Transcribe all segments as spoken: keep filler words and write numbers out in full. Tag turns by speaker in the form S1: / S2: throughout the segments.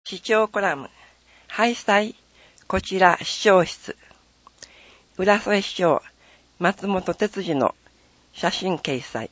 S1: 視聴コラム、ハイサイ、こちら視聴室。浦添市長、松本哲司の写真掲載。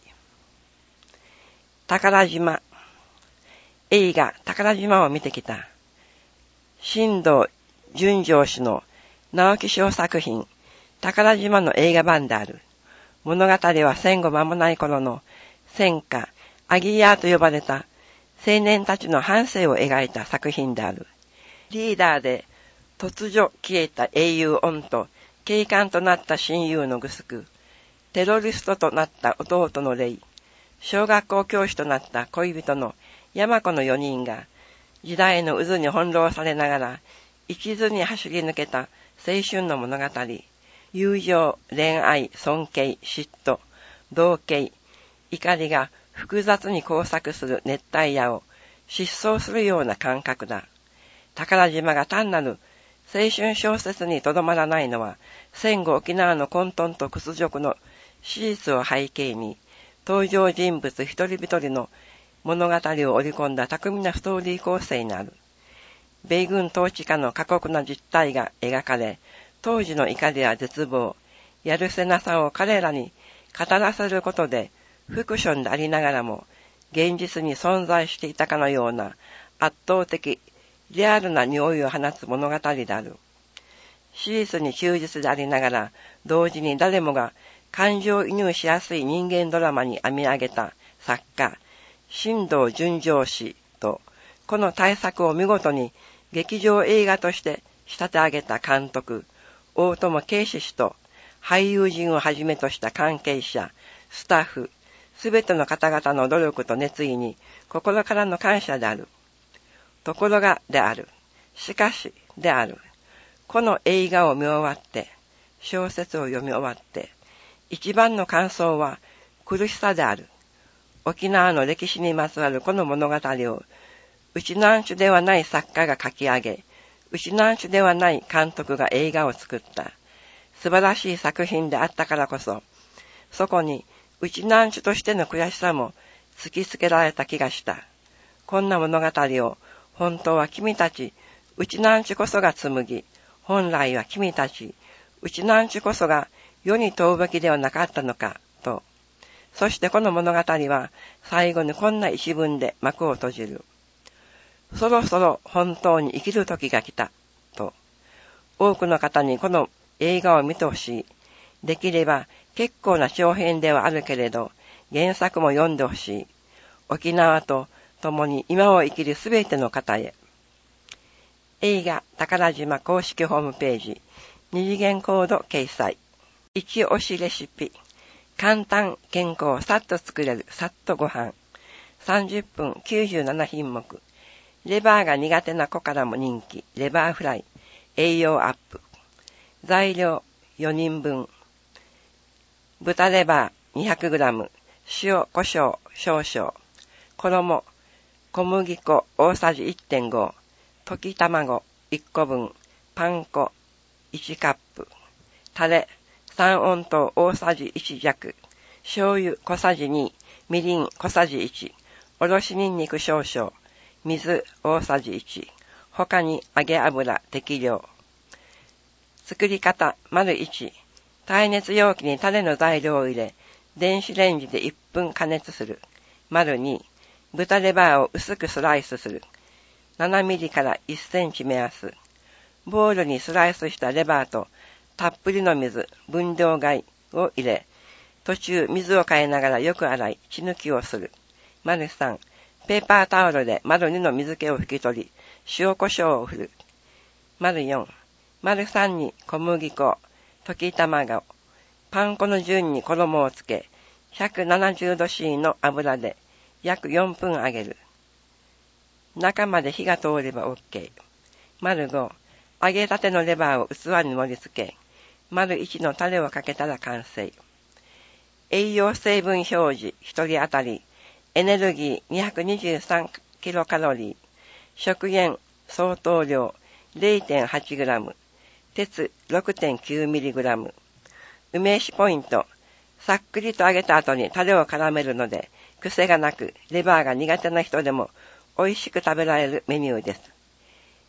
S1: 宝島。映画宝島を見てきた。新藤淳二氏の直木賞作品、宝島の映画版である。物語は戦後間もない頃の戦火、アギヤーと呼ばれた青年たちの半生を描いた作品である。リーダーで突如消えた英雄恩と警官となった親友のグスク、テロリストとなった弟のレイ、小学校教師となった恋人の山子のよにんが時代の渦に翻弄されながら一途に走り抜けた青春の物語。友情、恋愛、尊敬、嫉妬、同型、怒りが複雑に交錯する熱帯夜を疾走するような感覚だ。宝島が単なる青春小説にとどまらないのは、戦後沖縄の混沌と屈辱の史実を背景に、登場人物一人一人の物語を織り込んだ巧みなストーリー構成にある。米軍統治下の過酷な実態が描かれ、当時の怒りや絶望、やるせなさを彼らに語らせることで、フィクションでありながらも、現実に存在していたかのような圧倒的、リアルな匂いを放つ物語である。史実に忠実でありながら、同時に誰もが感情移入しやすい人間ドラマに編み上げた作家、新藤淳二氏と、この大作を見事に劇場映画として仕立て上げた監督、大友啓史氏と、俳優陣をはじめとした関係者、スタッフ、すべての方々の努力と熱意に心からの感謝である。ところがである。しかしである。この映画を見終わって、小説を読み終わって、一番の感想は苦しさである。沖縄の歴史にまつわるこの物語を、うちなんちゅではない作家が書き上げ、うちなんちゅではない監督が映画を作った。素晴らしい作品であったからこそ、そこに、うちなんちゅとしての悔しさも突きつけられた気がした。こんな物語を本当は君たち、うちなんちゅこそが紡ぎ、本来は君たち、うちなんちゅこそが世に問うべきではなかったのか、と。そしてこの物語は最後にこんな一文で幕を閉じる。そろそろ本当に生きる時が来た、と。多くの方にこの映画を見てほしい。できれば結構な長編ではあるけれど、原作も読んでほしい。沖縄と共に今を生きるすべての方へ。映画宝島公式ホームページ、二次元コード掲載。一押しレシピ。簡単、健康、さっと作れる、さっとご飯。さんじゅっぷんきゅうじゅうななひんもく。レバーが苦手な子からも人気、レバーフライ。栄養アップ。材料よにんぶん。豚レバー にひゃくグラム、塩、胡椒少々、衣、小麦粉大さじ いってんご、溶き卵いっこぶん、パン粉いちカップ、タレ、三温糖大さじいち弱、醤油小さじに、みりん小さじいち、おろしにんにく少々、水大さじいち、他に揚げ油適量。作り方、丸いち、耐熱容器にタレの材料を入れ、電子レンジでいっぷん加熱する。丸に、豚レバーを薄くスライスする。ななミリからいっセンチ目安。ボウルにスライスしたレバーと、たっぷりの水、分量外を入れ、途中水を変えながらよく洗い、血抜きをする。丸さん、ペーパータオルで丸にの水気を拭き取り、塩コショウを振る。丸よん、丸さんに小麦粉、溶き卵、パン粉の順に衣をつけ、ひゃくななじゅうどシーの油で約よんぷん揚げる。中まで火が通れば OK。丸ご、揚げたてのレバーを器に盛り付け、丸いちのタレをかけたら完成。栄養成分表示ひとり当たり、エネルギー にひゃくにじゅうさんキロカロリー、食塩相当量 れいてんはちグラム、鉄 ろくてんきゅうミリグラム。梅酒ポイント。さっくりと揚げた後にタレを絡めるので、癖がなく、レバーが苦手な人でも美味しく食べられるメニューです。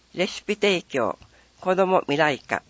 S1: レシピ提供、子ども未来課。